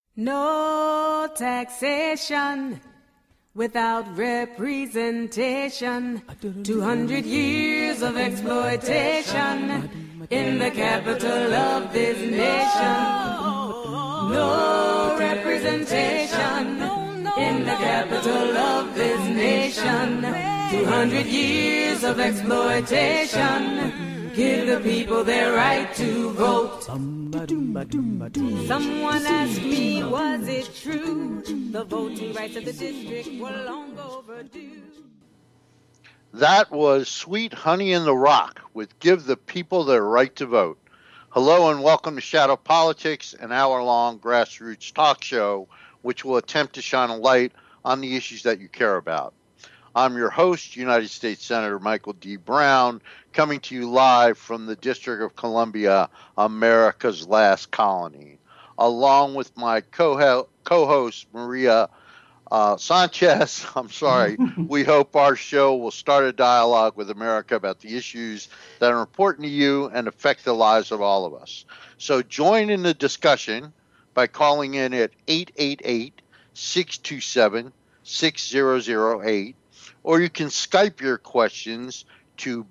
No taxation without representation. 200 years of exploitation in the capital of this nation. No representation in the capital of this nation. 200 years of exploitation. Give the people their right to vote. Someone asked me, was it true? The voting rights of the district were long overdue. That was Sweet Honey in the Rock with Give the People Their Right to Vote. Hello and welcome to Shadow Politics, an hour-long grassroots talk show which will attempt to shine a light on the issues that you care about. I'm your host, United States Senator Michael D. Brown, coming to you live from the District of Columbia, America's last colony, along with my co-host, Maria Sanchez. We hope our show will start a dialogue with America about the issues that are important to you and affect the lives of all of us. So join in the discussion by calling in at 888-627-6008. Or you can Skype your questions to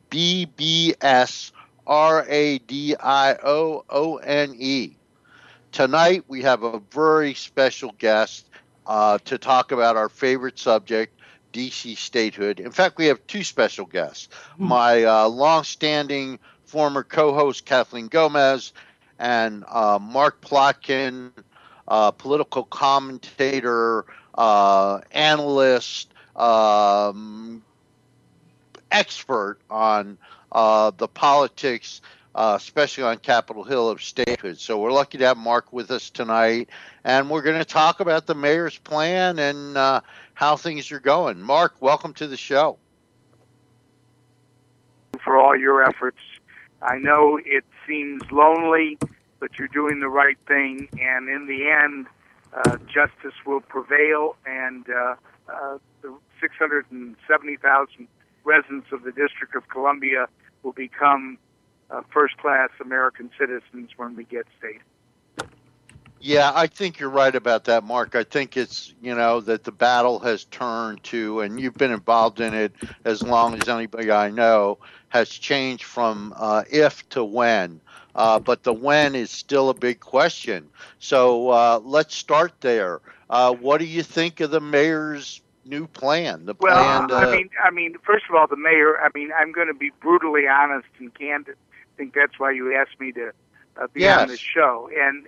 BBSRADIOONE. Tonight we have a very special guest to talk about our favorite subject, D.C. statehood. In fact, we have two special guests. My long-standing former co-host, Kathleen Gomez, and Mark Plotkin, political commentator, analyst, expert on the politics, especially on Capitol Hill of statehood. So we're lucky to have Mark with us tonight, and we're going to talk about the mayor's plan and how things are going. Mark, welcome to the show. For all your efforts. I know it seems lonely, but you're doing the right thing, and in the end, justice will prevail, and the 670,000 residents of the District of Columbia will become first-class American citizens when we get statehood. Yeah, I think you're right about that, Mark. I think it's, that the battle has turned to, and you've been involved in it as long as anybody I know, has changed from if to when. But the when is still a big question. So let's start there. What do you think of the mayor's new plan? I mean, first of all, the mayor, I'm going to be brutally honest and candid. I think that's why you asked me to be on this show. And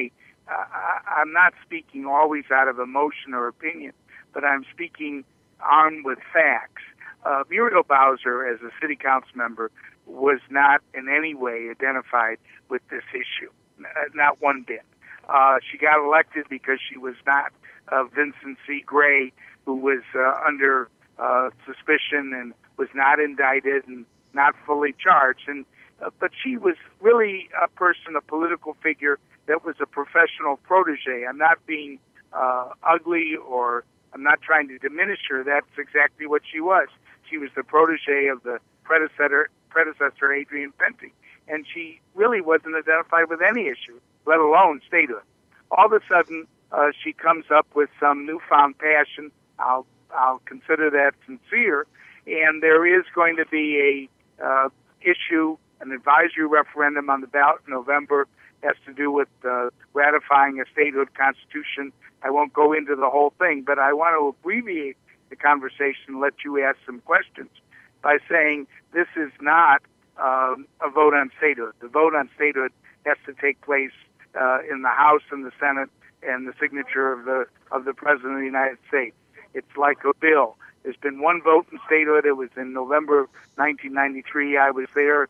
I'm not speaking always out of emotion or opinion, but I'm speaking armed with facts. Muriel Bowser, as a city council member, was not in any way identified with this issue, not one bit. She got elected because she was not Vincent C. Gray, who was under suspicion and was not indicted and not fully charged. But she was really a political figure that was a professional protege. I'm not being ugly, or I'm not trying to diminish her. That's exactly what she was. She was the protege of the predecessor Adrian Penty, and she really wasn't identified with any issue, let alone statehood. All of a sudden, she comes up with some newfound passion. I'll consider that sincere, and there is going to be an advisory referendum on the ballot in November. Has to do with ratifying a statehood constitution. I won't go into the whole thing, but I want to abbreviate the conversation and let you ask some questions by saying this is not a vote on statehood. The vote on statehood has to take place in the House and the Senate and the signature of the President of the United States. It's like a bill. There's been one vote in statehood. It was in November 1993. I was there.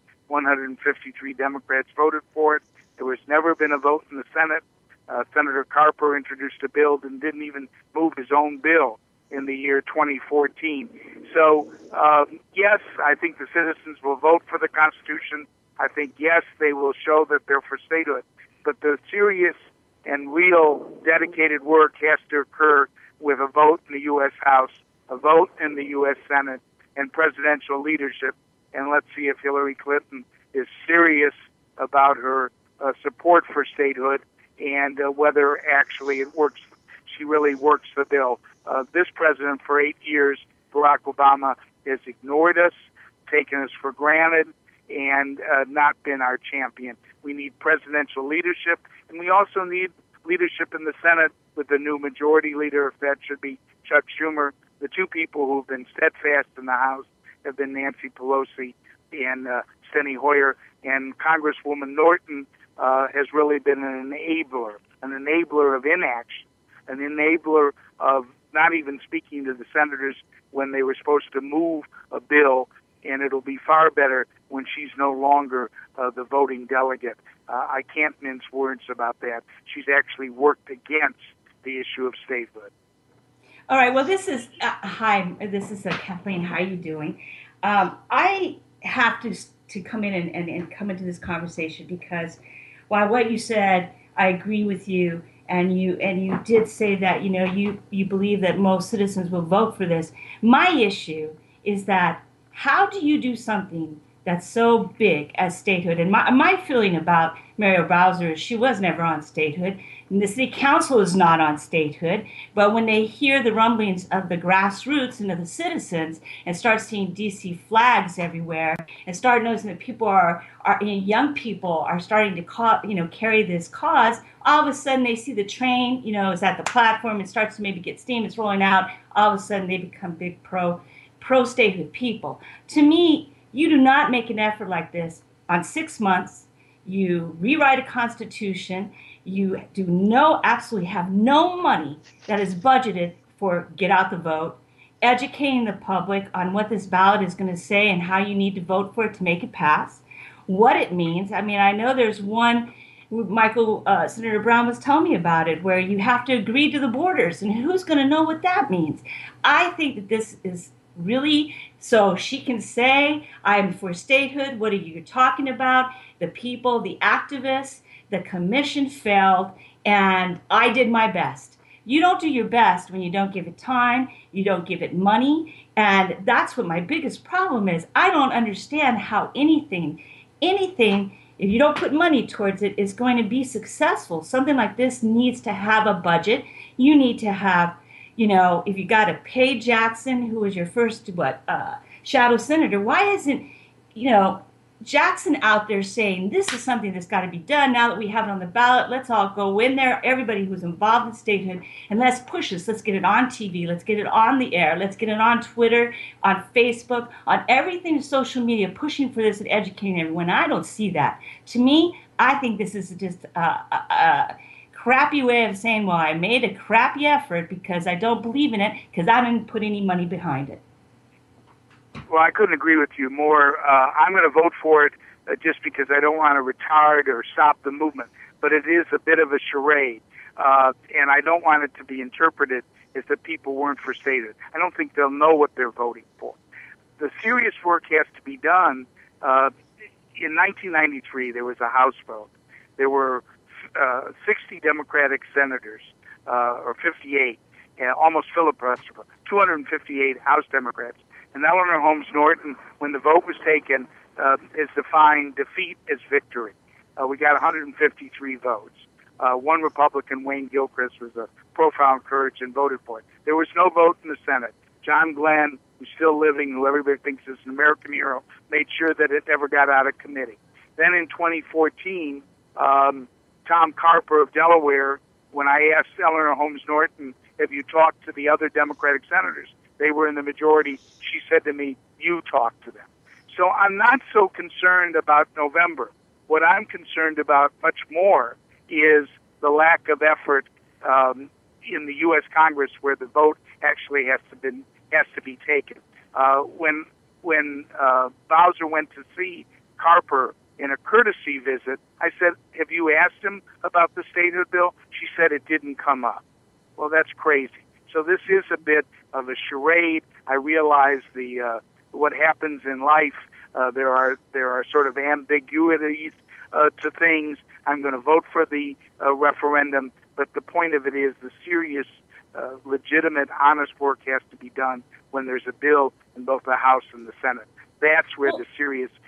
153 Democrats voted for it. There was never been a vote in the Senate. Senator Carper introduced a bill and didn't even move his own bill in the year 2014. So, yes, I think the citizens will vote for the Constitution. I think, yes, they will show that they're for statehood. But the serious and real dedicated work has to occur with a vote in the U.S. House, a vote in the U.S. Senate, and presidential leadership. And let's see if Hillary Clinton is serious about her support for statehood and whether actually it works. She really works the bill. This president for 8 years, Barack Obama, has ignored us, taken us for granted, and not been our champion. We need presidential leadership, and we also need leadership in the Senate with the new majority leader, if that should be Chuck Schumer. The two people who have been steadfast in the House have been Nancy Pelosi and Steny Hoyer, and Congresswoman Norton has really been an enabler of inaction, an enabler of not even speaking to the senators when they were supposed to move a bill, and it'll be far better when she's no longer the voting delegate. I can't mince words about that. She's actually worked against the issue of statehood. All right. Well, this is hi. This is Kathleen. How are you doing? I have to come in and come into this conversation because while what you said, I agree with you, and you did say that you believe that most citizens will vote for this. My issue is that how do you do something that's so big as statehood? And my feeling about Muriel Bowser is she was never on statehood. And the city council is not on statehood. But when they hear the rumblings of the grassroots and of the citizens and start seeing DC flags everywhere and start noticing that people young people are starting to carry this cause, all of a sudden they see the train, is at the platform. It starts to maybe get steam. It's rolling out. All of a sudden they become big pro-statehood people. To me, you do not make an effort like this on 6 months. You rewrite a constitution. You absolutely have no money that is budgeted for get out the vote, educating the public on what this ballot is going to say and how you need to vote for it to make it pass, what it means. I mean, I know there's one, Senator Brown was telling me about it, where you have to agree to the borders, and who's going to know what that means? I think that this is really, so she can say, I'm for statehood. What are you talking about? The people, the activists, the commission failed, and I did my best. You don't do your best when you don't give it time, you don't give it money, and that's what my biggest problem is. I don't understand how anything, if you don't put money towards it, is going to be successful. Something like this needs to have a budget. You need to have, if you got to pay Jackson, who was your first, shadow senator, why isn't, Jackson out there saying this is something that's got to be done now that we have it on the ballot? Let's all go in there, everybody who's involved in statehood, and let's push this. Let's get it on TV. Let's get it on the air. Let's get it on Twitter, on Facebook, on everything social media, pushing for this and educating everyone. I don't see that. To me, I think this is just a crappy way of saying, well, I made a crappy effort because I don't believe in it because I didn't put any money behind it. Well, I couldn't agree with you more. I'm going to vote for it just because I don't want to retard or stop the movement. But it is a bit of a charade, and I don't want it to be interpreted as that people weren't for statehood. I don't think they'll know what they're voting for. The serious work has to be done. In 1993, there was a House vote. There were 60 Democratic senators, or 58, almost filibuster, 258 House Democrats. And Eleanor Holmes Norton, when the vote was taken, is defined defeat as victory. We got 153 votes. One Republican, Wayne Gilchrist, was a profound courage and voted for it. There was no vote in the Senate. John Glenn, who's still living, who everybody thinks is an American hero, made sure that it never got out of committee. Then in 2014, Tom Carper of Delaware, when I asked Eleanor Holmes Norton, have you talked to the other Democratic senators? They were in the majority. She said to me, you talk to them. So I'm not so concerned about November. What I'm concerned about much more is the lack of effort in the U.S. Congress, where the vote actually has to be taken. When Bowser went to see Carper in a courtesy visit, I said, have you asked him about the statehood bill? She said it didn't come up. Well, that's crazy. So this is a bit of a charade. I realize what happens in life. There are sort of ambiguities to things. I'm going to vote for the referendum, but the point of it is the serious, legitimate, honest work has to be done when there's a bill in both the House and the Senate. That's where the serious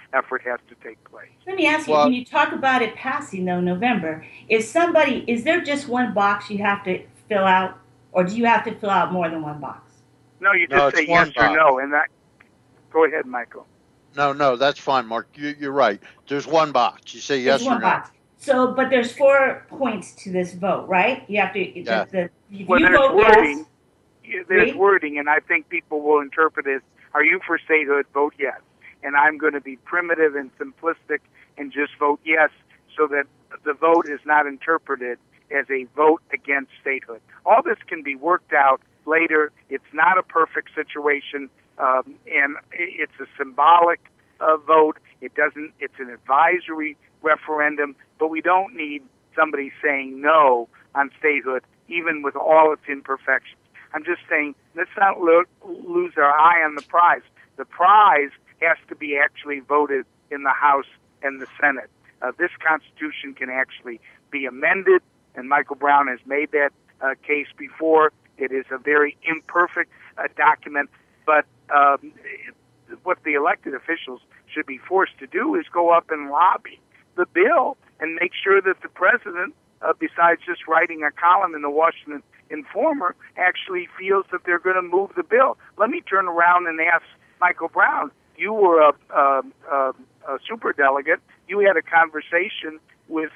effort has to take place. Let me ask you, when you talk about it passing, though, November, is there just one box you have to fill out, or do you have to fill out more than one box? No, you just say yes or no, and that. Go ahead, Michael. No, that's fine, Mark. You're right. There's one box. You say yes or no. Box. So, but there's 4 points to this vote, right? You have to. Yeah. There's wording. Yes, there's wording, and I think people will interpret it. Are you for statehood? Vote yes. And I'm going to be primitive and simplistic and just vote yes, so that the vote is not interpreted as a vote against statehood. All this can be worked out later. It's not a perfect situation, and it's a symbolic vote. It's an advisory referendum, but we don't need somebody saying no on statehood, even with all its imperfections. I'm just saying, let's not lose our eye on the prize. The prize has to be actually voted in the House and the Senate. This Constitution can actually be amended, and Michael Brown has made that case before. It is a very imperfect document, but what the elected officials should be forced to do is go up and lobby the bill and make sure that the president, besides just writing a column in the Washington Informer, actually feels that they're going to move the bill. Let me turn around and ask Michael Brown. You were a superdelegate. You had a conversation with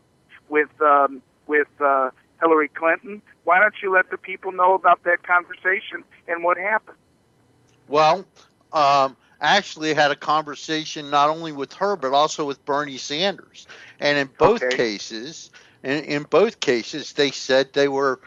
Hillary Clinton. Why don't you let the people know about that conversation and what happened? Well, actually had a conversation not only with her but also with Bernie Sanders, and in both cases, they said they were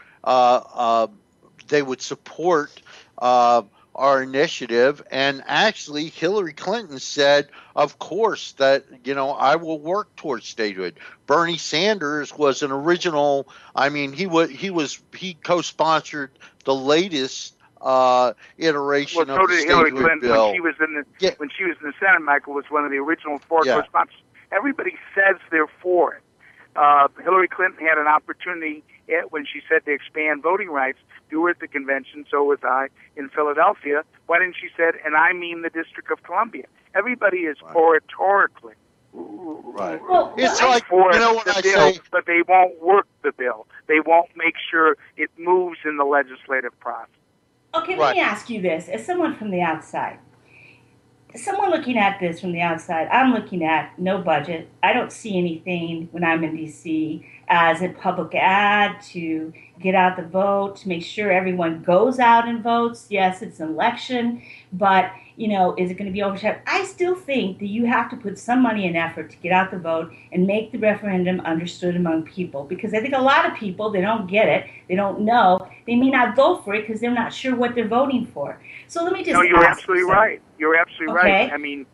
they would support our initiative. And actually, Hillary Clinton said, of course, that, I will work towards statehood. Bernie Sanders was an original. I mean, he co-sponsored the latest iteration of the Hillary statehood Clinton bill. When she was in the Senate, Michael was one of the original 4 co-sponsors. Everybody says they're for it. Hillary Clinton had an opportunity when she said to expand voting rights. You were at the convention, so was I, in Philadelphia. Why didn't she say, and I mean the District of Columbia? Everybody is oratorically. Right. Well, it's like, for the bill, but they won't work the bill. They won't make sure it moves in the legislative process. Okay, let me ask you this. As someone from the outside, someone looking at this from the outside, I'm looking at no budget. I don't see anything when I'm in D.C. as a public ad to get out the vote, to make sure everyone goes out and votes. Yes, it's an election, but, is it going to be overshadowed? I still think that you have to put some money and effort to get out the vote and make the referendum understood among people, because I think a lot of people, they don't get it, they don't know, they may not vote for it because they're not sure what they're voting for. So let me just you're absolutely right. You're absolutely right. I mean,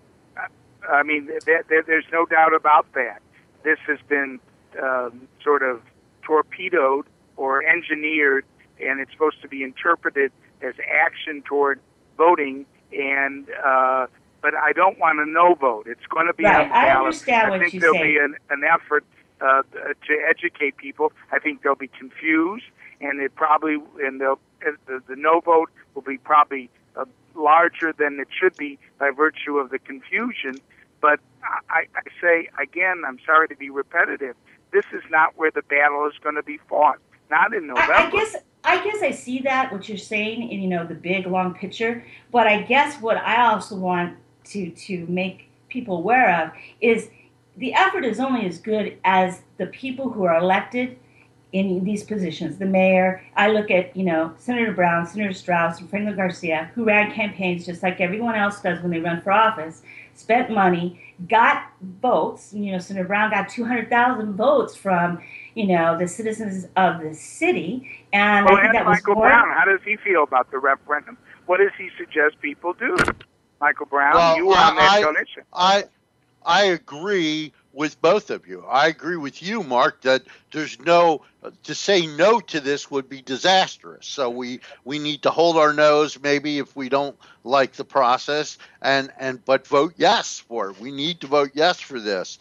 there's no doubt about that. This has been sort of torpedoed or engineered, and it's supposed to be interpreted as action toward voting. And but I don't want a no vote. It's going to be on the ballot. I understand what I think you there'll say. be an effort to educate people. I think they'll be confused, and the no vote will be probably larger than it should be by virtue of the confusion. But I say again, I'm sorry to be repetitive. This is not where the battle is going to be fought. Not in November. I guess I see that, what you're saying, in the big long picture. But I guess what I also want to make people aware of is the effort is only as good as the people who are elected in these positions. The mayor, I look at, Senator Brown, Senator Strauss, and Franklin Garcia, who ran campaigns just like everyone else does when they run for office, spent money, got votes. Senator Brown got 200,000 votes from, the citizens of the city. And I think that was Michael Brown. How does he feel about the referendum? What does he suggest people do? Michael Brown, you were on that donation. I agree with both of you. I agree with you, Mark, that there's to say no to this would be disastrous. So we need to hold our nose, maybe, if we don't like the process, but vote yes for it. We need to vote yes for this.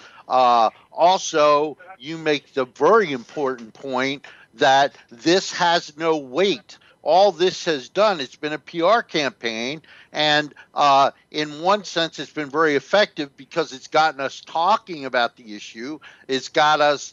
Also, you make the very important point that this has no weight all this has done, it's been a PR campaign, and in one sense it's been very effective because it's gotten us talking about the issue. It's got us,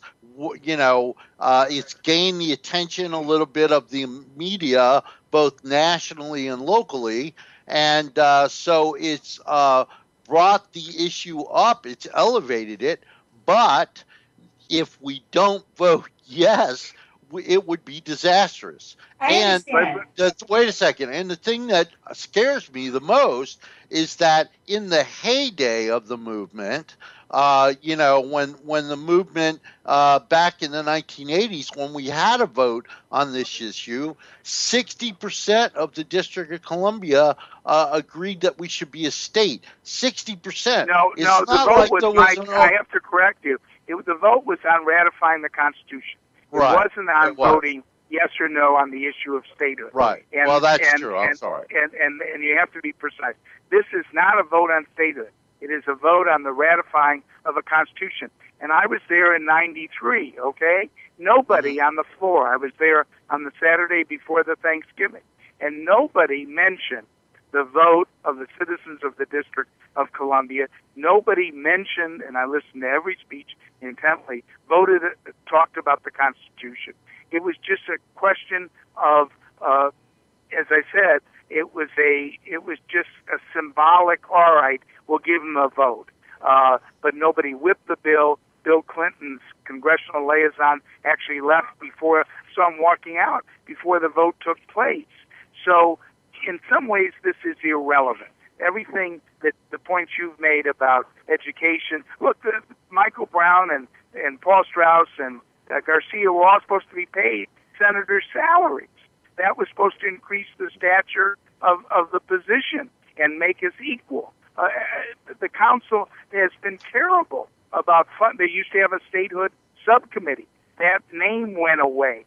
it's gained the attention a little bit of the media, both nationally and locally, and so it's brought the issue up, it's elevated it, but if we don't vote yes, it would be disastrous. Wait a second. And the thing that scares me the most is that in the heyday of the movement, when the movement back in the 1980s, when we had a vote on this issue, 60% of the District of Columbia agreed that we should be a state. 60%. No, the vote was, Mike, I have to correct you. The vote was on ratifying the Constitution. It wasn't on voting yes or no on the issue of statehood. Right. Well, that's true. I'm sorry. And you have to be precise. This is not a vote on statehood. It is a vote on the ratifying of a Constitution. And I was there in '93, okay? Nobody on the floor. I was there on the Saturday before the Thanksgiving. And nobody mentioned the vote of the citizens of the District of Columbia. Nobody mentioned, and I listened to every speech intently, talked about the Constitution. It was just a question of, as I said, it was just a symbolic, all right, we'll give them a vote. But nobody whipped the bill. Bill Clinton's congressional liaison actually left saw him walking out before the vote took place. So in some ways, this is irrelevant. Everything that the points you've made about education, look, Michael Brown and Paul Strauss and Garcia were all supposed to be paid senators' salaries. That was supposed to increase the stature of the position and make us equal. The council has been terrible about fund. They used to have a statehood subcommittee. That name went away.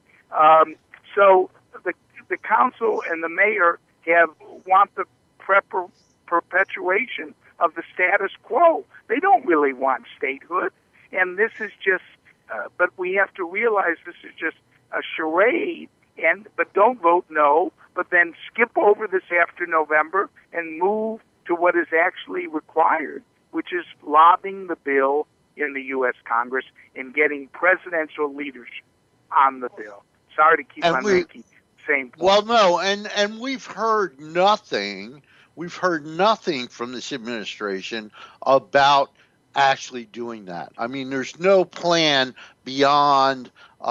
So the council and the mayor want the perpetuation of the status quo. They don't really want statehood. And this is just, but we have to realize this is just a charade. But don't vote no, but then skip over this after November and move to what is actually required, which is lobbying the bill in the U.S. Congress and getting presidential leadership on the bill. Sorry to keep on making the same point. Well, no, and we've heard nothing. We've heard nothing from this administration about actually doing that. I mean, there's no plan beyond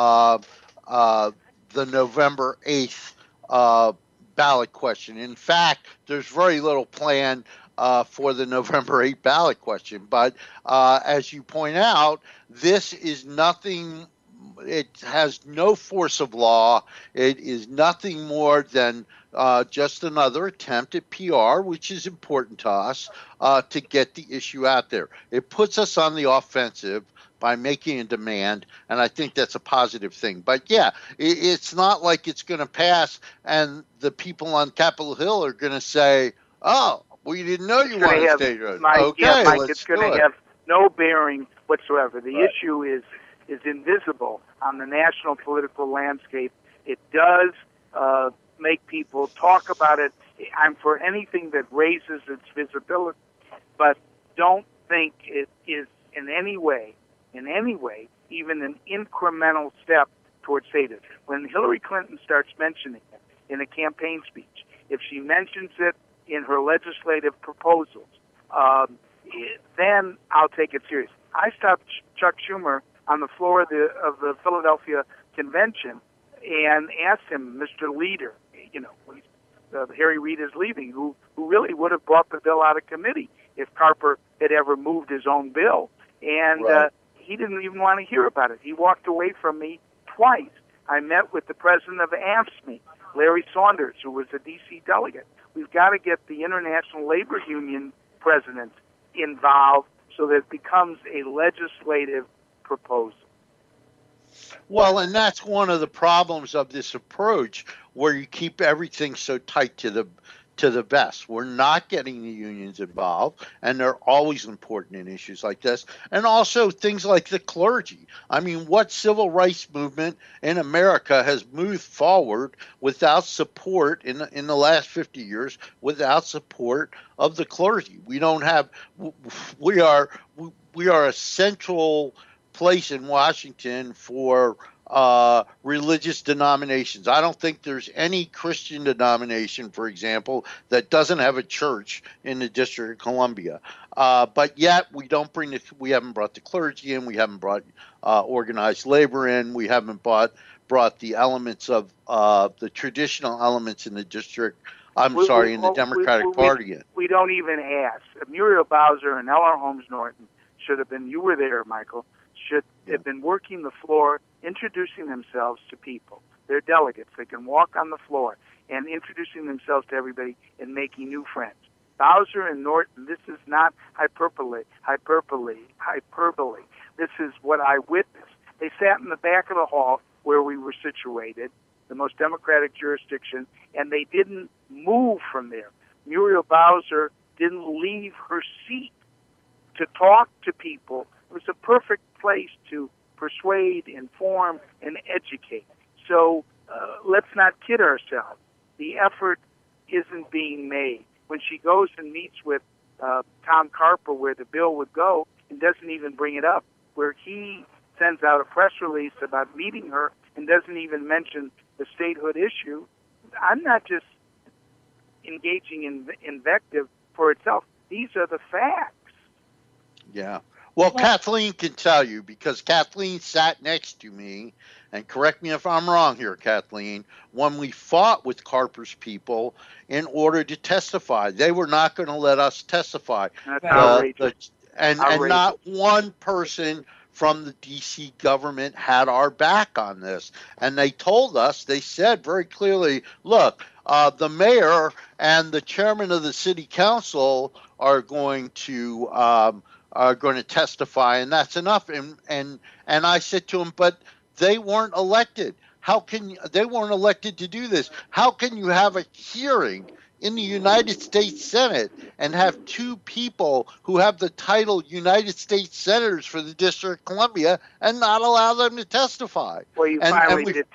the November 8th ballot question. In fact, there's very little plan for the November 8th ballot question. But as you point out, this is nothing. It has no force of law. It is nothing more than just another attempt at PR, which is important to us, to get the issue out there. It puts us on the offensive by making a demand, and I think that's a positive thing. But yeah, it's not like it's going to pass and the people on Capitol Hill are going to say, oh, we didn't know you wanted statehood. Mike, it's going to have no bearing whatsoever. The issue is invisible on the national political landscape. It does make people talk about it. I'm for anything that raises its visibility, but don't think it is in any way, even an incremental step towards statehood. When Hillary Clinton starts mentioning it in a campaign speech, if she mentions it in her legislative proposals, then I'll take it serious. I stopped Chuck Schumer on the floor of the Philadelphia convention and asked him, Mr. Leader, Harry Reid is leaving, who really would have brought the bill out of committee if Carper had ever moved his own bill. And he didn't even want to hear about it. He walked away from me twice. I met with the president of AFSCME, Larry Saunders, who was a D.C. delegate. We've got to get the International Labor Union president involved so that it becomes a legislative proposal. Well, and that's one of the problems of this approach, where you keep everything so tight to to the vest. We're not getting the unions involved, and they're always important in issues like this. And also things like the clergy. I mean, what civil rights movement in America has moved forward without support in the last 50 years, without support of the clergy? We don't have, we are a central place in Washington for religious denominations. I don't think there's any Christian denomination, for example, that doesn't have a church in the District of Columbia. But yet we haven't brought the clergy in, we haven't brought organized labor in, we haven't brought the elements of the traditional elements in the district. In the Democratic Party in. We don't even ask. Muriel Bowser and Eleanor Holmes Norton should have been, you were there, Michael, should have been working the floor, introducing themselves to people. They're delegates. They can walk on the floor and introducing themselves to everybody and making new friends. Bowser and Norton, this is not hyperbole. This is what I witnessed. They sat in the back of the hall where we were situated, the most democratic jurisdiction, and they didn't move from there. Muriel Bowser didn't leave her seat to talk to people. It was a perfect place to persuade, inform, and educate. So let's not kid ourselves. The effort isn't being made. When she goes and meets with Tom Carper where the bill would go and doesn't even bring it up, where he sends out a press release about meeting her and doesn't even mention the statehood issue, I'm not just engaging in invective for itself. These are the facts. Yeah. Well, Kathleen can tell you, because Kathleen sat next to me, and correct me if I'm wrong here, Kathleen, when we fought with Carper's people in order to testify. They were not going to let us testify. That's outrageous. And not one person from the D.C. government had our back on this. And they told us, they said very clearly, look, the mayor and the chairman of the city council are going to testify, and that's enough. And I said to him, but they weren't elected. They weren't elected to do this? How can you have a hearing in the United States Senate and have two people who have the title United States Senators for the District of Columbia and not allow them to testify? Well, you finally did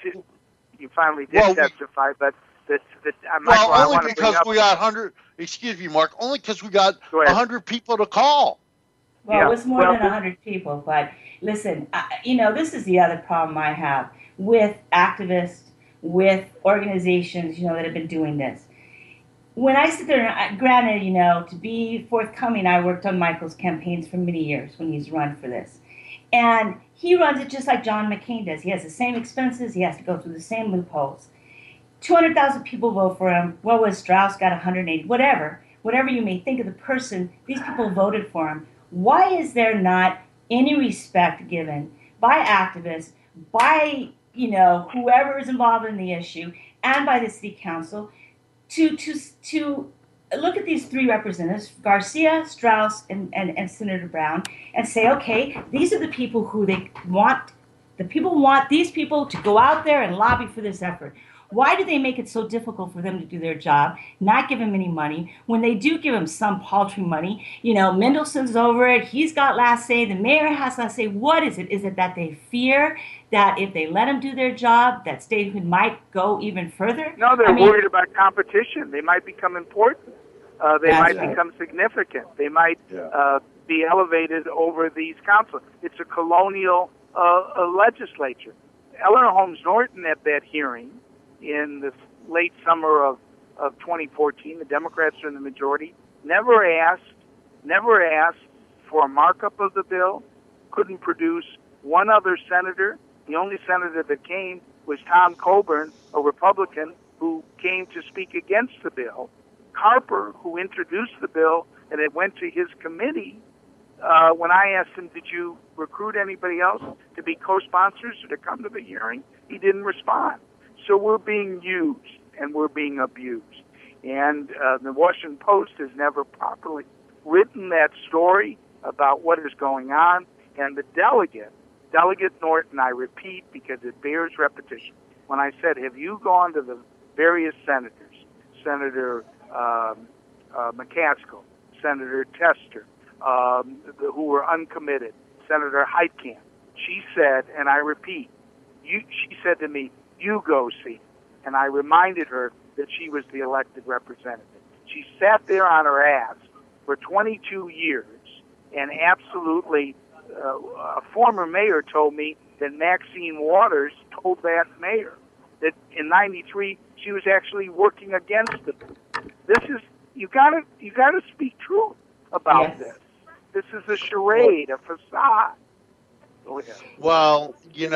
testify, but only because we got 100. Excuse me, Mark. Only because we got 100 people to call. Well, it was more than 100 people, but listen, this is the other problem I have with activists, with organizations, that have been doing this. When I sit there, granted, to be forthcoming, I worked on Michael's campaigns for many years when he's run for this. And he runs it just like John McCain does. He has the same expenses. He has to go through the same loopholes. 200,000 people vote for him. What was Strauss got 180? Whatever you may think of the person, these people voted for him. Why is there not any respect given by activists, by whoever is involved in the issue, and by the city council to look at these three representatives, Garcia, Strauss, and Senator Brown, and say, okay, these are the people who they want. The people want these people to go out there and lobby for this effort. Why do they make it so difficult for them to do their job, not give them any money? When they do give them some paltry money, Mendelson's over it. He's got last say. The mayor has last say. What is it? Is it that they fear that if they let them do their job, that statehood might go even further? No, they're worried about competition. They might become important. They might become significant. They might be elevated over these councils. It's a colonial legislature. Eleanor Holmes Norton at that hearing in the late summer of 2014, the Democrats are in the majority, never asked for a markup of the bill, couldn't produce one other senator. The only senator that came was Tom Coburn, a Republican, who came to speak against the bill. Carper, who introduced the bill, and it went to his committee, when I asked him, did you recruit anybody else to be co-sponsors or to come to the hearing, he didn't respond. So we're being used and we're being abused. And the Washington Post has never properly written that story about what is going on. And the Delegate Norton, I repeat because it bears repetition, when I said, have you gone to the various senators, Senator McCaskill, Senator Tester, who were uncommitted, Senator Heitkamp. She said, and I repeat, she said to me, "You go see." And I reminded her that she was the elected representative. She sat there on her ass for 22 years, and absolutely, a former mayor told me that Maxine Waters told that mayor that in '93 she was actually working against them. This is you gotta speak truth about this. This is a charade, a facade. Go ahead. Well,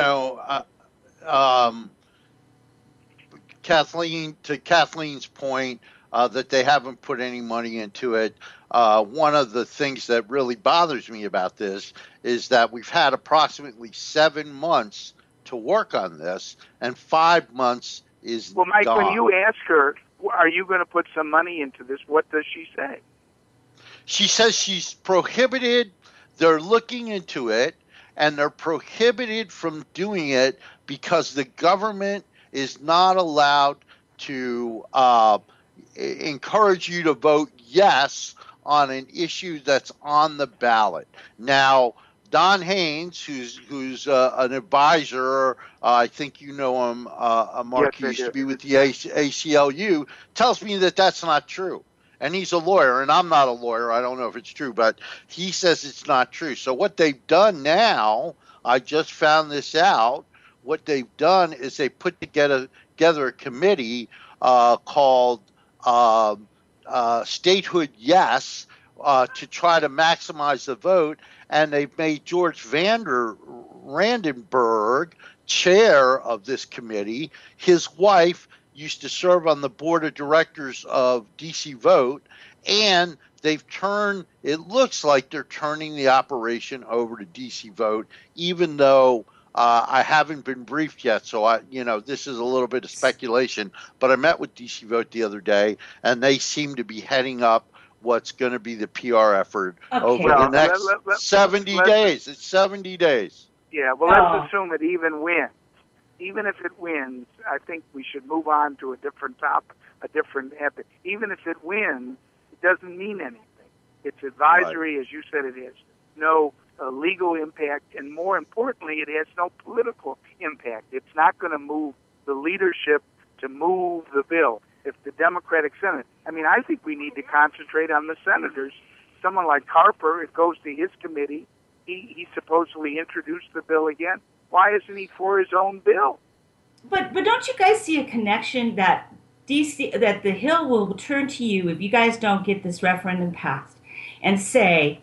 Kathleen's point that they haven't put any money into it. One of the things that really bothers me about this is that we've had approximately 7 months to work on this, and 5 months is well, Mike, gone. When you ask her, are you going to put some money into this, what does she say? She says she's prohibited. They're looking into it, and they're prohibited from doing it because the government is not allowed to encourage you to vote yes on an issue that's on the ballot. Now, Don Haynes, who's an advisor, I think you know him, Mark, yes, he used to be with the ACLU, tells me that that's not true. And he's a lawyer, and I'm not a lawyer. I don't know if it's true, but he says it's not true. So what they've done now, I just found this out, what they've done is they put together a committee called Statehood Yes to try to maximize the vote, and they've made George Vandenberg chair of this committee. His wife used to serve on the board of directors of DC Vote, and it looks like they're turning the operation over to DC Vote, even though I haven't been briefed yet, so this is a little bit of speculation, but I met with DC Vote the other day, and they seem to be heading up what's going to be the PR effort over the next 70 days. It's 70 days. Yeah, well, let's assume it even wins. Even if it wins, I think we should move on to a different topic, a different epic. Even if it wins, it doesn't mean anything. It's advisory, as you said it is. No legal impact, and more importantly, it has no political impact. It's not going to move the leadership to move the bill. If the Democratic Senate, I think we need to concentrate on the senators. Someone like Harper, it goes to his committee. He supposedly introduced the bill again. Why isn't he for his own bill? But don't you guys see a connection that that the Hill will turn to you if you guys don't get this referendum passed and say,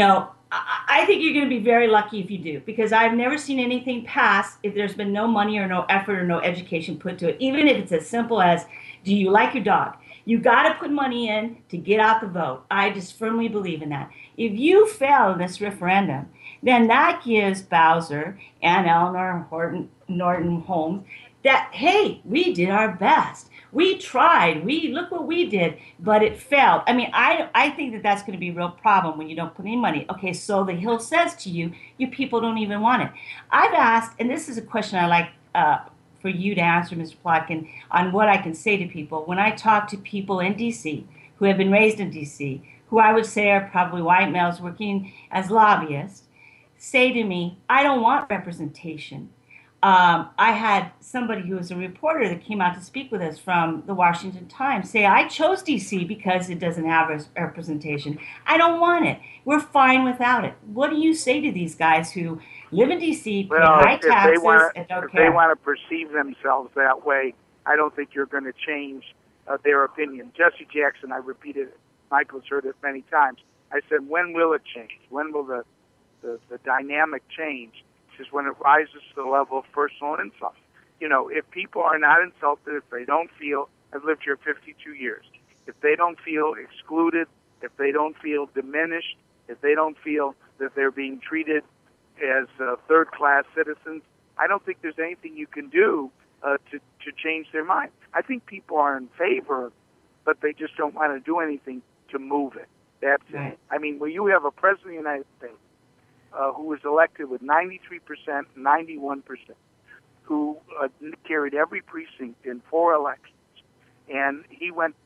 I think you're going to be very lucky if you do, because I've never seen anything pass if there's been no money or no effort or no education put to it, even if it's as simple as, do you like your dog? You got to put money in to get out the vote. I just firmly believe in that. If you fail in this referendum, then that gives Bowser and Eleanor Norton Holmes that, hey, we did our best. We tried. Look what we did, but it failed. I think that that's going to be a real problem when you don't put any money. Okay, so the Hill says to you, you people don't even want it. I've asked, and this is a question I like for you to answer, Mr. Plotkin, on what I can say to people. When I talk to people in D.C. who have been raised in D.C., who I would say are probably white males working as lobbyists, say to me, I don't want representation. I had somebody who was a reporter that came out to speak with us from the Washington Times say, I chose D.C. because it doesn't have representation. I don't want it. We're fine without it. What do you say to these guys who live in D.C., pay high taxes, and don't care? If they want to perceive themselves that way, I don't think you're going to change their opinion. Jesse Jackson, I repeated it. Michael's heard it many times. I said, when will it change? When will the dynamic change? Is when it rises to the level of personal insult. If people are not insulted, if they don't feel, I've lived here 52 years, if they don't feel excluded, if they don't feel diminished, if they don't feel that they're being treated as third-class citizens, I don't think there's anything you can do to change their mind. I think people are in favor, but they just don't want to do anything to move it. That's it. When you have a president of the United States who was elected with 93%, 91%, who carried every precinct in 4 elections, and he went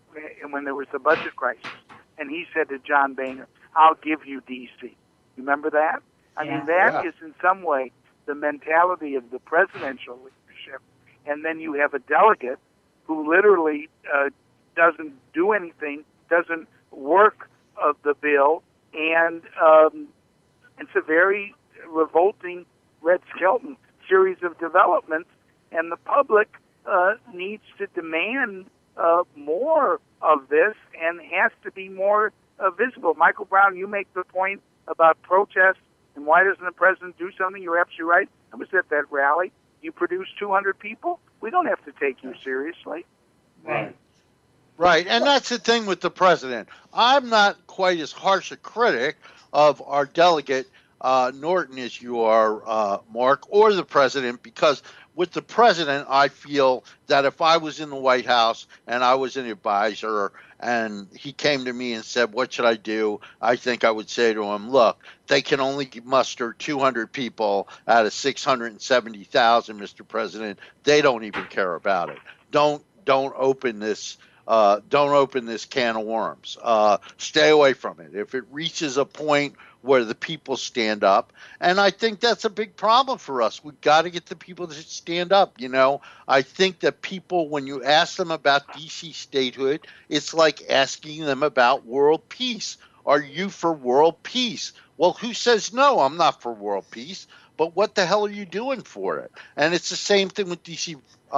when there was the budget crisis, and he said to John Boehner, "I'll give you D.C." Remember that? I mean, that is in some way the mentality of the presidential leadership. And then you have a delegate who literally doesn't do anything, doesn't work of the bill, and it's a very revolting Red Skelton series of developments, and the public needs to demand more of this and has to be more visible. Michael Brown, you make the point about protests and why doesn't the president do something? You're absolutely right. I was at that rally. You produced 200 people. We don't have to take you seriously. Right. Right, and that's the thing with the president. I'm not quite as harsh a critic of our delegate Norton as you are, Mark, or the president, because with the president, I feel that if I was in the White House and I was an advisor and he came to me and said, what should I do? I think I would say to him, look, they can only muster 200 people out of 670,000, Mr. President. They don't even care about it. Don't open this. Don't open this can of worms. Stay away from it. If it reaches a point where the people stand up, and I think that's a big problem for us. We've got to get the people to stand up. You know, I think that people, when you ask them about D.C. statehood, it's like asking them about world peace. Are you for world peace? Well, who says no? I'm not for world peace. But what the hell are you doing for it? And it's the same thing with D.C.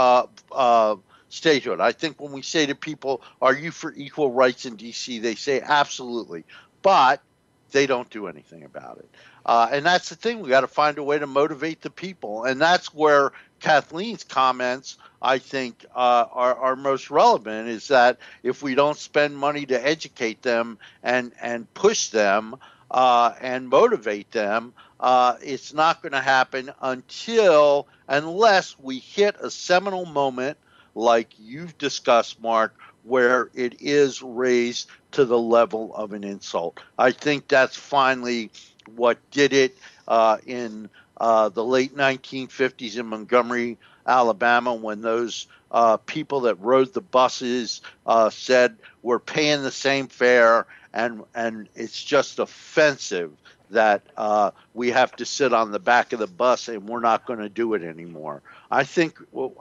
Statehood. I think when we say to people, are you for equal rights in D.C., they say absolutely, but they don't do anything about it. And that's the thing. We got to find a way to motivate the people. And that's where Kathleen's comments, I think, are most relevant, is that if we don't spend money to educate them and push them and motivate them, it's not going to happen unless we hit a seminal moment like you've discussed, Mark, where it is raised to the level of an insult. I think that's finally what did it in the late 1950s in Montgomery, Alabama, when those people that rode the buses said, we're paying the same fare, and it's just offensive that we have to sit on the back of the bus and we're not going to do it anymore. I think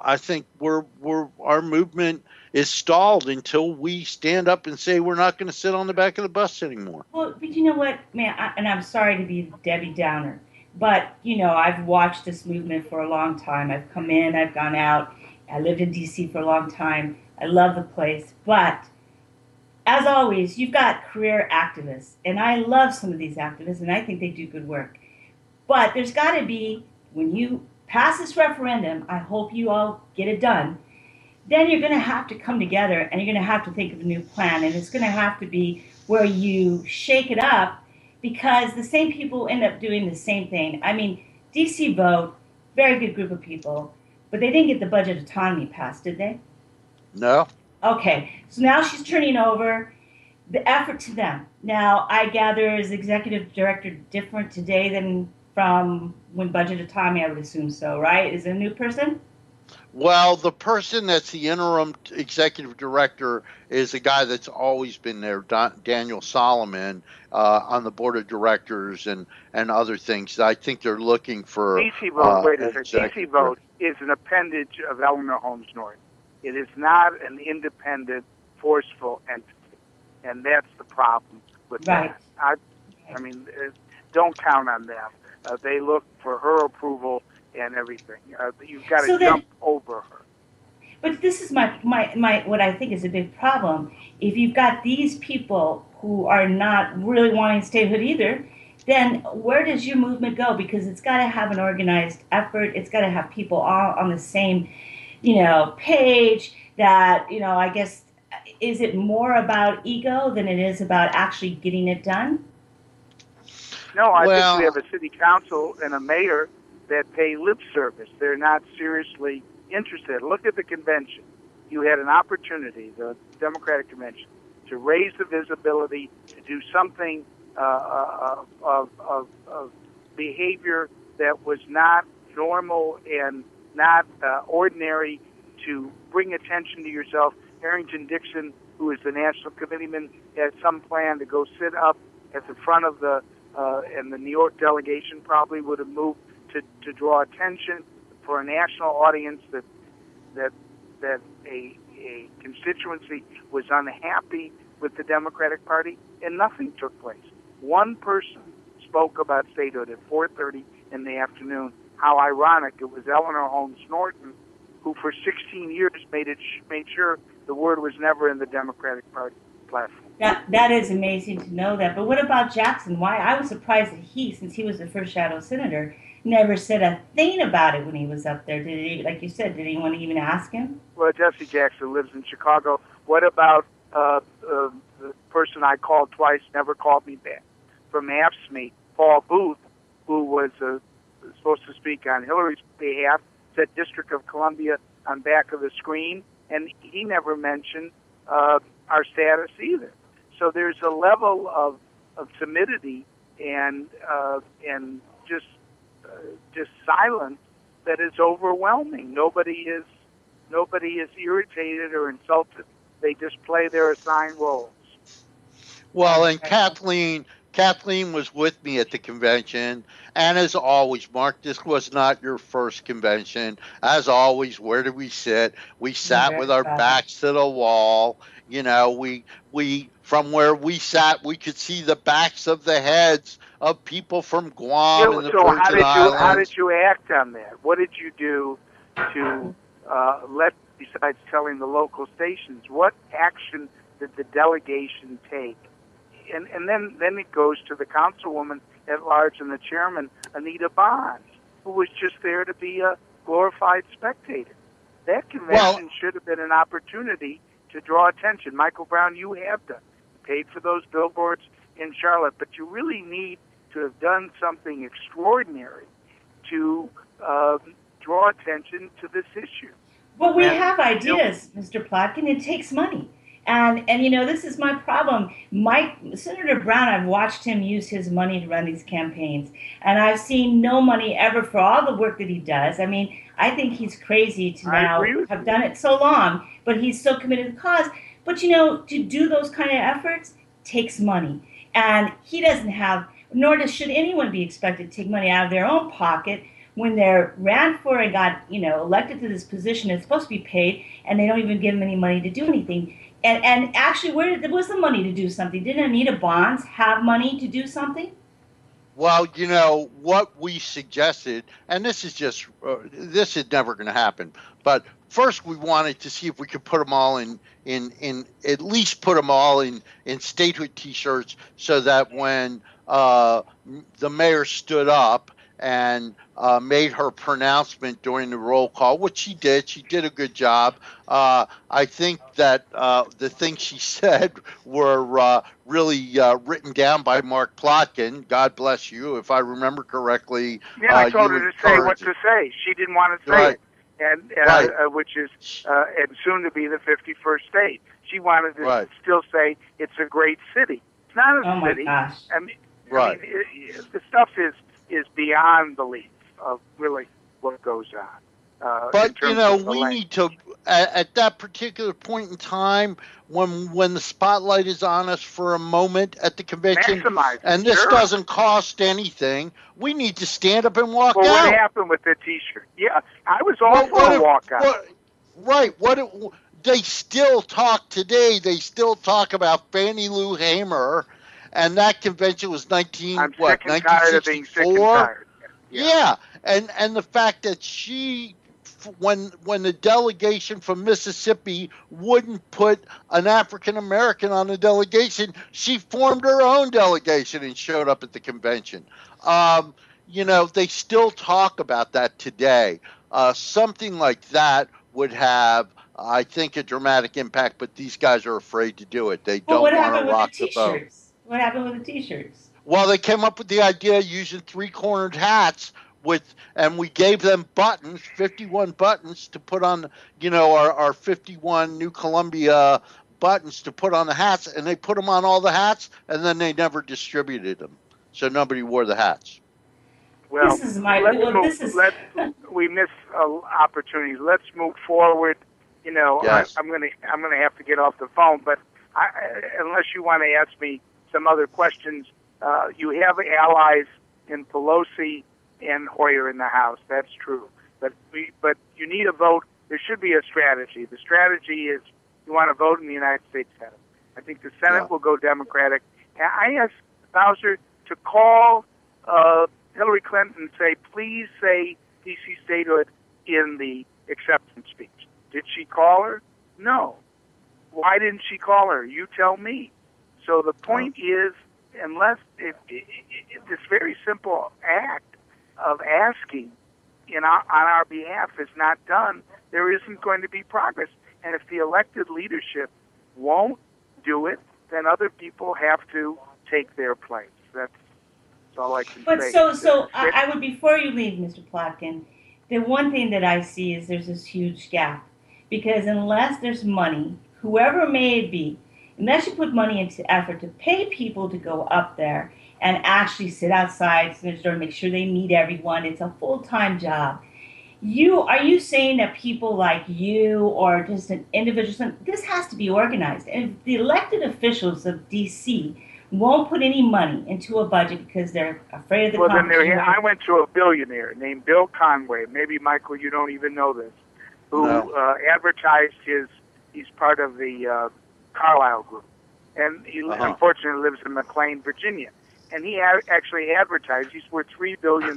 our movement is stalled until we stand up and say we're not going to sit on the back of the bus anymore. Well, but you know what, man, and I'm sorry to be Debbie Downer, but, you know, I've watched this movement for a long time. I've come in, I've gone out. I lived in D.C. for a long time. I love the place. But as always, you've got career activists, and I love some of these activists, and I think they do good work. But there's got to be, when you pass this referendum, I hope you all get it done, then you're going to have to come together, and you're going to have to think of a new plan, and it's going to have to be where you shake it up, because the same people end up doing the same thing. I mean, D.C. vote, very good group of people, but they didn't get the budget autonomy passed, did they? No. Okay, so now she's turning over the effort to them. Now, I gather, is executive director different today than from when budget autonomy? I would assume so, right? Is it a new person? Well, the person that's the interim executive director is a guy that's always been there, Daniel Solomon, on the board of directors and other things. I think they're looking for DC vote. Wait a second. DC vote is an appendage of Eleanor Holmes Norton. It is not an independent, forceful entity, and that's the problem with that. I mean, don't count on them. They look for her approval and everything. You've got to jump over her. But this is my what I think is a big problem. If you've got these people who are not really wanting statehood either, then where does your movement go? Because it's got to have an organized effort. It's got to have people all on the same, page. That, I guess, is it more about ego than it is about actually getting it done? No, I think we have a city council and a mayor that pay lip service. They're not seriously interested. Look at the convention. You had an opportunity, the Democratic convention, to raise the visibility, to do something of behavior that was not normal and not ordinary, to bring attention to yourself. Harrington Dixon who is the national committeeman, had some plan to go sit up at the front of the, and the New York delegation probably would have moved to draw attention for a national audience that a constituency was unhappy with the Democratic Party, and nothing took place. One person spoke about statehood at 4:30 in the afternoon. How ironic! It was Eleanor Holmes Norton, who for 16 years made sure the word was never in the Democratic Party platform. That is amazing to know that. But what about Jackson? Why? I was surprised that he, since he was the first shadow senator, never said a thing about it when he was up there. Did he, like you said, did anyone even ask him? Well, Jesse Jackson lives in Chicago. What about the person I called twice, never called me back? From AFSCME, Paul Booth, who was supposed to speak on Hillary's behalf, said District of Columbia on back of the screen, and he never mentioned our status either. So there's a level of timidity and just silence that is overwhelming. Nobody is irritated or insulted. They just play their assigned roles. Well, and Kathleen was with me at the convention, and as always, Mark, this was not your first convention. As always, where did we sit? We sat with our backs to the wall. You know, we from where we sat, we could see the backs of the heads of people from Guam and the Virgin Islands. How did you act on that? What did you do to besides telling the local stations, what action did the delegation take? And then it goes to the councilwoman at large and the chairman, Anita Bonds, who was just there to be a glorified spectator. That convention should have been an opportunity to draw attention. Michael Brown, you have done. You paid for those billboards in Charlotte, but you really need to have done something extraordinary to draw attention to this issue. Well, we have ideas, Mr. Plotkin. It takes money. And you know, this is my problem. Senator Brown, I've watched him use his money to run these campaigns, and I've seen no money ever for all the work that he does. I mean, I think he's crazy to now have done it so long, but he's so committed to the cause. But, you know, to do those kind of efforts takes money. And he doesn't have, nor should anyone be expected to take money out of their own pocket when they're ran for and got, you know, elected to this position. It's supposed to be paid, and they don't even give them any money to do anything. And actually, where was the money to do something? Didn't Anita Bonds have money to do something? Well, you know, what we suggested, and this is never going to happen, but first we wanted to see if we could put them all in at least put them all in statehood T-shirts, so that when the mayor stood up and made her pronouncement during the roll call, which she did a good job. I think that the things she said were really written down by Mark Plotkin. God bless you, if I remember correctly. Yeah, I told her to say what to say. She didn't want to say it, and which is and soon to be the 51st state. She wanted to still say it's a great city. It's not a city. Gosh. I mean, the stuff is beyond belief of really what goes on. But, you know, we need to, at that particular point in time, when the spotlight is on us for a moment at the convention, and this doesn't cost anything, we need to stand up and walk out. Well, what happened with the T-shirt? Yeah, I was all for a walkout. They still talk today. They still talk about Fannie Lou Hamer, and that convention was 1964? Yeah, and the fact that she, when the delegation from Mississippi wouldn't put an African American on the delegation, she formed her own delegation and showed up at the convention. You know, they still talk about that today. Something like that would have, I think, a dramatic impact, but these guys are afraid to do it. They don't want to rock the boat. What happened with the T-shirts? Well, they came up with the idea of using three-cornered hats and we gave them buttons, 51 buttons to put on, you know, our 51 New Columbia buttons to put on the hats, and they put them on all the hats, and then they never distributed them, so nobody wore the hats. Well, we miss opportunities. Let's move forward. You know, yes. I'm gonna have to get off the phone, but unless you want to ask me some other questions, you have allies in Pelosi and Hoyer in the House. That's true. But you need a vote. There should be a strategy. The strategy is you want to vote in the United States Senate. I think the Senate will go Democratic. And I asked Bowser to call Hillary Clinton and say, please say D.C. statehood in the acceptance speech. Did she call her? No. Why didn't she call her? You tell me. So the point is, unless this very simple act of asking on our behalf is not done, there isn't going to be progress. And if the elected leadership won't do it, then other people have to take their place. That's all I can say. But I would, before you leave, Mr. Plotkin, the one thing that I see is there's this huge gap. Because unless there's money, whoever may it be, unless you put money into effort to pay people to go up there and actually sit outside, make sure they meet everyone, it's a full-time job. Are you saying that people like you or just an individual, this has to be organized? And if the elected officials of D.C. won't put any money into a budget because they're afraid of the competition. I went to a billionaire named Bill Conway. Maybe, Michael, you don't even know this. Who advertised he's part of the Carlyle Group. And he unfortunately lives in McLean, Virginia. And he actually advertised, he's worth $3 billion.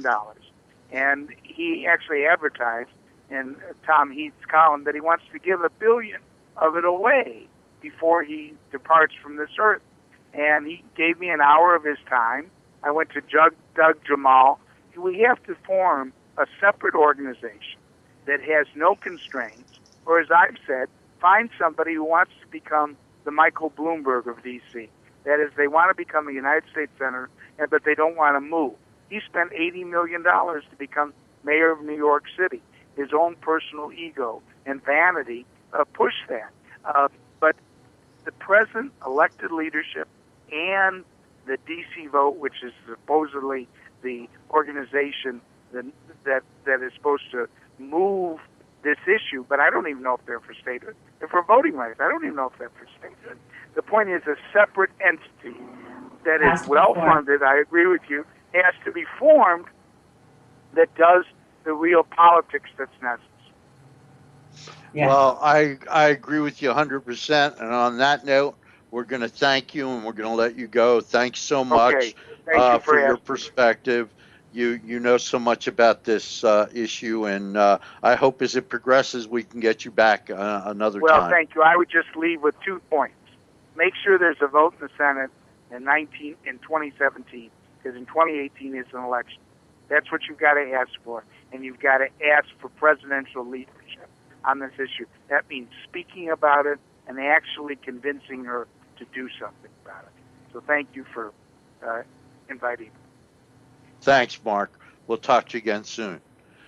And he actually advertised in Tom Heath's column that he wants to give $1 billion of it away before he departs from this earth. And he gave me an hour of his time. I went to Doug Jamal. We have to form a separate organization that has no constraints, or as I've said, find somebody who wants to become the Michael Bloomberg of D.C. That is, they want to become a United States Senator, but they don't want to move. He spent $80 million to become mayor of New York City. His own personal ego and vanity pushed that. But the present elected leadership and the D.C. vote, which is supposedly the organization that is supposed to move this issue, but I don't even know if they're for statehood. If we're voting rights, I don't even know if they're for statehood. The point is a separate entity that is well-funded, I agree with you, has to be formed that does the real politics that's necessary. Yeah. Well, I agree with you 100%. And on that note, we're going to thank you and we're going to let you go. Thanks so much for your perspective. You know so much about this issue, and I hope as it progresses we can get you back another time. Well, thank you. I would just leave with 2 points. Make sure there's a vote in the Senate in 2017, because in 2018 is an election. That's what you've got to ask for, and you've got to ask for presidential leadership on this issue. That means speaking about it and actually convincing her to do something about it. So thank you for inviting me. Thanks, Mark. We'll talk to you again soon.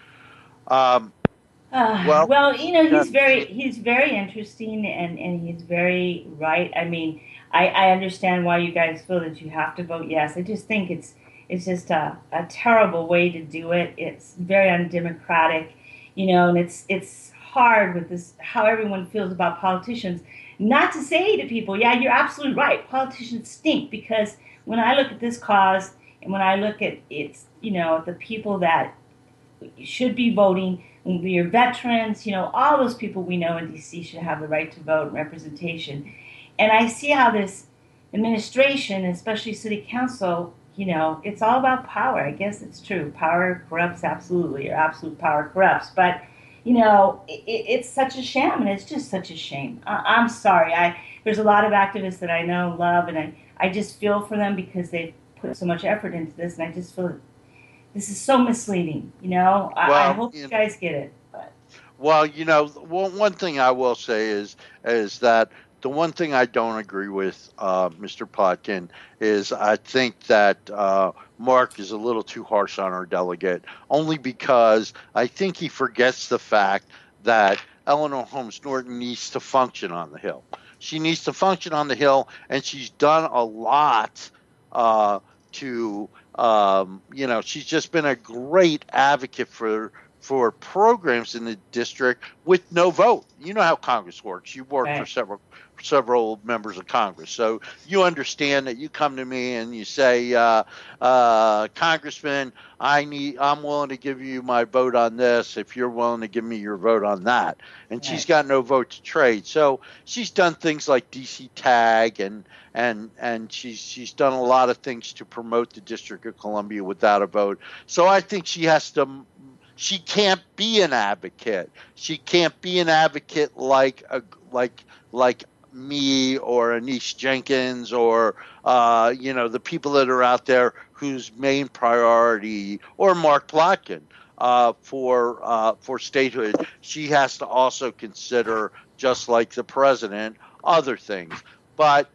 Well, he's very interesting and he's very right. I mean, I understand why you guys feel that you have to vote yes. I just think it's just a terrible way to do it. It's very undemocratic, and it's hard with this how everyone feels about politicians. Not to say to people, yeah, you're absolutely right. Politicians stink, because when I look at this cause and when I look at the people that should be voting, your veterans, all those people we know in D.C. should have the right to vote and representation. And I see how this administration, especially city council, it's all about power. I guess it's true. Power corrupts, absolutely, or absolute power corrupts. But, it's such a sham, and it's just such a shame. I'm sorry. There's a lot of activists that I know, love, and I just feel for them because they've put so much effort into this, and I just feel this is so misleading. I hope you guys get it. But. Well, one thing I will say is that the one thing I don't agree with, Mr. Plotkin, is I think that Mark is a little too harsh on our delegate, only because I think he forgets the fact that Eleanor Holmes Norton needs to function on the Hill. She needs to function on the Hill, and she's done a lot she's just been a great advocate for for programs in the district with no vote. You know how Congress works. You work Right. for several members of Congress, so you understand that you come to me and you say, Congressman, I'm willing to give you my vote on this if you're willing to give me your vote on that. And she's got no vote to trade. So she's done things like DC Tag and she's done a lot of things to promote the District of Columbia without a vote. So I think she can't be an advocate. She can't be an advocate like me or Anise Jenkins or the people that are out there whose main priority, or Mark Plotkin, for statehood. She has to also consider, just like the president, other things. But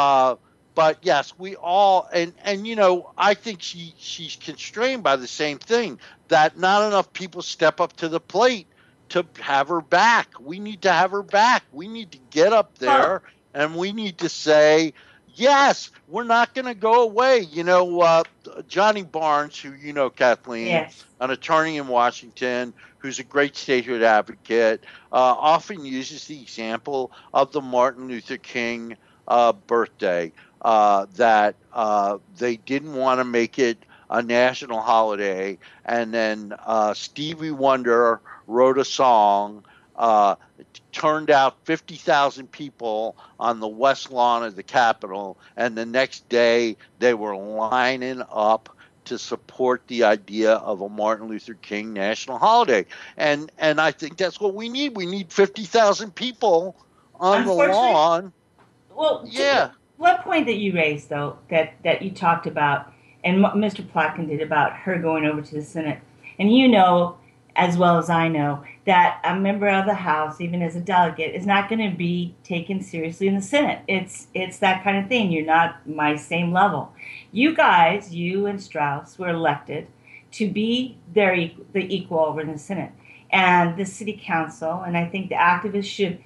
yes, we all and I think she's constrained by the same thing, that not enough people step up to the plate to have her back. We need to have her back. We need to get up there and we need to say, yes, we're not going to go away. Johnny Barnes, who Kathleen, Yes. an attorney in Washington, who's a great statehood advocate, often uses the example of the Martin Luther King birthday, that they didn't want to make it a national holiday, and then Stevie Wonder wrote a song. It turned out 50,000 people on the west lawn of the Capitol, and the next day they were lining up to support the idea of a Martin Luther King national holiday. And I think that's what we need. We need 50,000 people on the lawn. Well, yeah. One point that you raised, though, that you talked about, and Mr. Plotkin did, about her going over to the Senate, and you know as well as I know that a member of the House, even as a delegate, is not going to be taken seriously in the Senate. It's that kind of thing. You're not my same level. You guys, you and Strauss, were elected to be the equal over in the Senate and the City Council, and I think the activists should,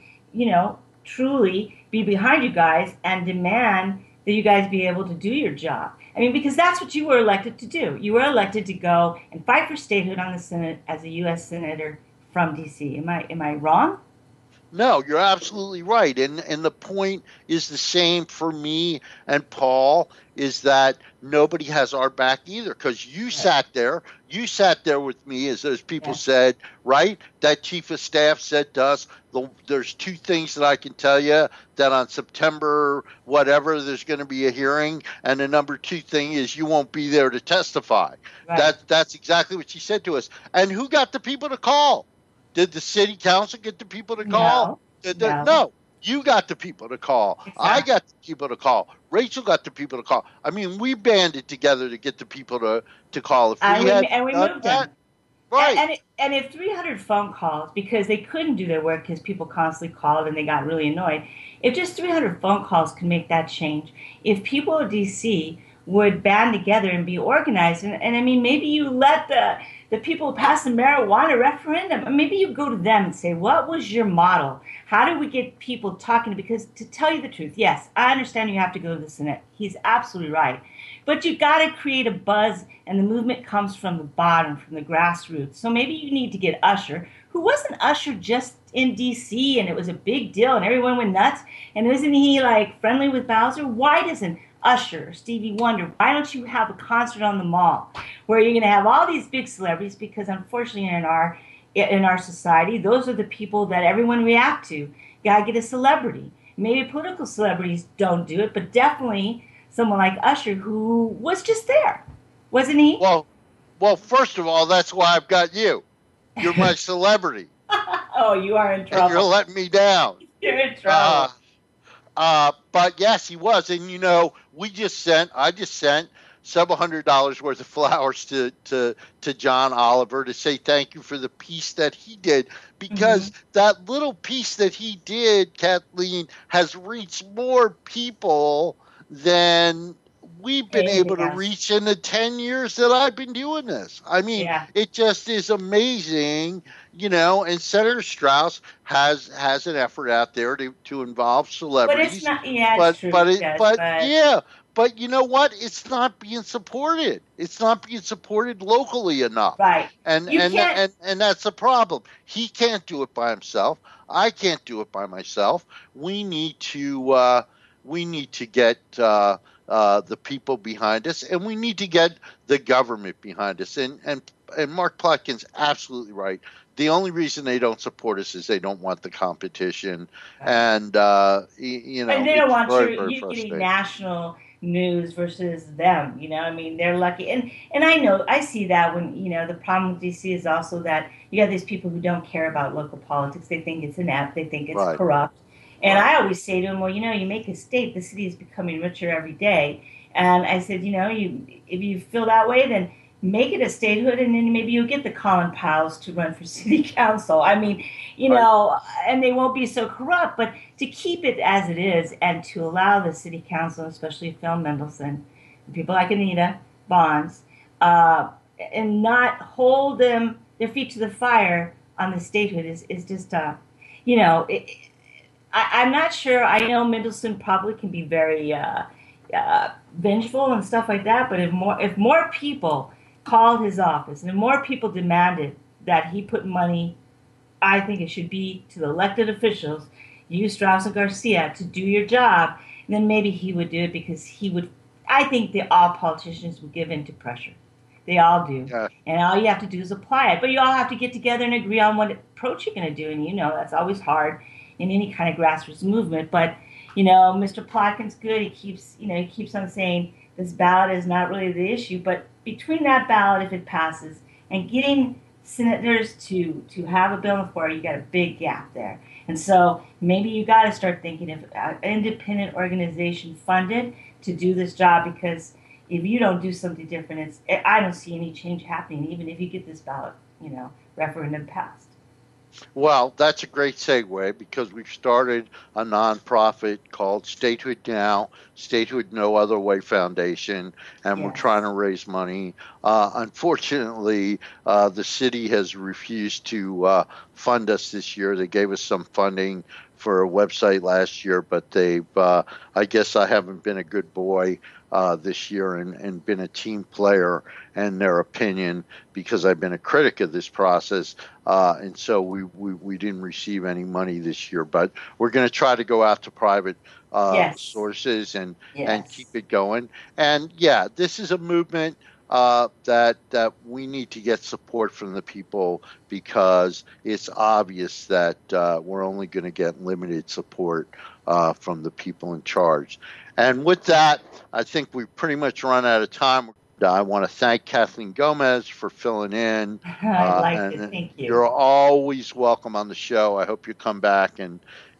truly be behind you guys and demand that you guys be able to do your job. I mean, because that's what you were elected to do. You were elected to go and fight for statehood on the Senate as a U.S. Senator from D.C. Am I wrong? No, you're absolutely right. And the point is the same for me and Paul, is that nobody has our back either, because you sat there with me, as those people said, right? That chief of staff said to us, there's two things that I can tell you, that on September whatever there's going to be a hearing, and the number two thing is you won't be there to testify. Right. That's exactly what she said to us. And who got the people to call? Did the city council get the people to call? No. No. You got the people to call. Exactly. I got the people to call. Rachel got the people to call. I mean, we banded together to get the people to call. If we moved them. Right. And if 300 phone calls, because they couldn't do their work because people constantly called and they got really annoyed, if just 300 phone calls can make that change, if people in D.C. would band together and be organized, and I mean, maybe you let the people pass the marijuana referendum, maybe you go to them and say, what was your model? How do we get people talking? Because to tell you the truth, yes, I understand you have to go to the Senate. He's absolutely right. But you got to create a buzz, and the movement comes from the bottom, from the grassroots. So maybe you need to get Usher, who wasn't Usher just in D.C., and it was a big deal, and everyone went nuts. And isn't he, like, friendly with Bowser? Why doesn't Usher, Stevie Wonder, why don't you have a concert on the Mall where you're going to have all these big celebrities? Because unfortunately in our society, those are the people that everyone react to. You got to get a celebrity. Maybe political celebrities don't do it, but definitely someone like Usher, who was just there, wasn't he? Well, first of all, that's why I've got you. You're my celebrity. Oh, you are in trouble. And you're letting me down. You're in trouble. But yes, he was. And, I just sent several $100s worth of flowers to John Oliver to say thank you for the piece that he did, because that little piece that he did, Kathleen, has reached more people than we've been able to reach in the 10 years that I've been doing this. I mean, it just is amazing, and Senator Strauss has an effort out there to involve celebrities. But it's not, it's true. but you know what? It's not being supported. It's not being supported locally enough. Right. And that's the problem. He can't do it by himself. I can't do it by myself. We need to get the people behind us, and we need to get the government behind us. And Mark Plotkin's absolutely right. The only reason they don't support us is they don't want the competition, and you know, and they don't want you getting national news versus them. You know, I mean, they're lucky, and I know I see that when the problem with DC is also that you have these people who don't care about local politics. They think it's inept. They think it's corrupt. And I always say to them, well, you make a state, the city is becoming richer every day. And I said, if you feel that way, then make it a statehood, and then maybe you'll get the Colin Powells to run for city council. I mean, and they won't be so corrupt. But to keep it as it is and to allow the city council, especially Phil Mendelssohn, people like Anita Bonds, and not hold their feet to the fire on the statehood is just, I'm not sure. I know Mendelssohn probably can be very vengeful and stuff like that. But if more people called his office and if more people demanded that he put money, I think it should be to the elected officials, you Strauss and Garcia, to do your job. Then maybe he would do it because he would. I think that all politicians would give in to pressure. They all do. Yeah. And all you have to do is apply it. But you all have to get together and agree on what approach you're going to do. And that's always hard in any kind of grassroots movement. But, Mr. Plotkin's good. He keeps on saying this ballot is not really the issue. But between that ballot, if it passes, and getting senators to have a bill on the floor, you got a big gap there. And so maybe you got to start thinking of an independent organization funded to do this job, because if you don't do something different, I don't see any change happening, even if you get this ballot, referendum passed. Well, that's a great segue, because we've started a nonprofit called Statehood Now, Statehood No Other Way Foundation, and we're trying to raise money. Unfortunately, the city has refused to fund us this year. They gave us some funding for a website last year, but they've, I guess I haven't been a good boy this year and been a team player in their opinion, because I've been a critic of this process, and so we didn't receive any money this year. But we're going to try to go out to private sources and keep it going. And this is a movement that we need to get support from the people, because it's obvious that we're only going to get limited support from the people in charge. And with that, I think we've pretty much run out of time. I want to thank Kathleen Gomez for filling in. I'd like to thank you. You're always welcome on the show. I hope you come back and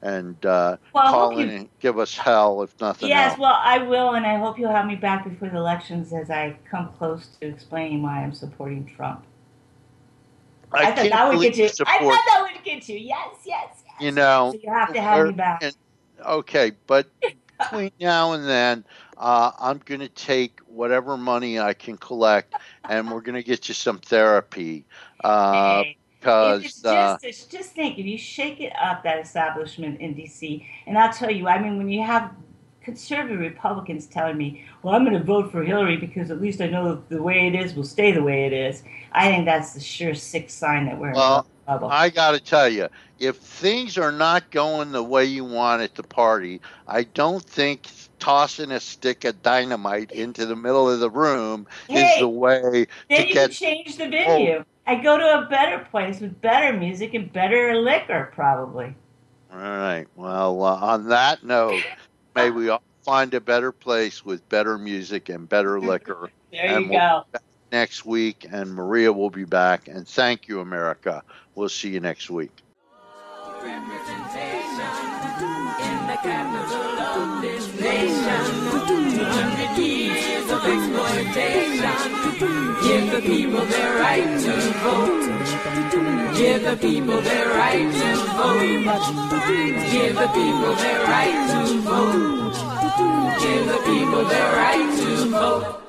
call in and give us hell, if nothing else. Yes, well, I will, and I hope you'll have me back before the elections as I come close to explaining why I'm supporting Trump. I thought that would get you. I thought that would get you. Yes. So you have to have me back. Okay, but between now and then, I'm going to take whatever money I can collect, and we're going to get you some therapy. Because just think, if you shake it up, that establishment in D.C., and I'll tell you, I mean, when you have conservative Republicans telling me, well, I'm going to vote for Hillary because at least I know the way it is will stay the way it is, I think that's the sure sick sign that we're in trouble. I got to tell you, if things are not going the way you want at the party, I don't think tossing a stick of dynamite into the middle of the room is the way then you can change the venue. I go to a better place with better music and better liquor, probably. All right. Well, on that note, may we all find a better place with better music and better liquor. There you go. Next week, and Maria will be back. And thank you, America. We'll see you next week. Representation in the capital of this nation. 200 years of exploitation. Give the people their right to vote. Give the people their right to vote. Give the people their right to vote. Give the people their right to vote.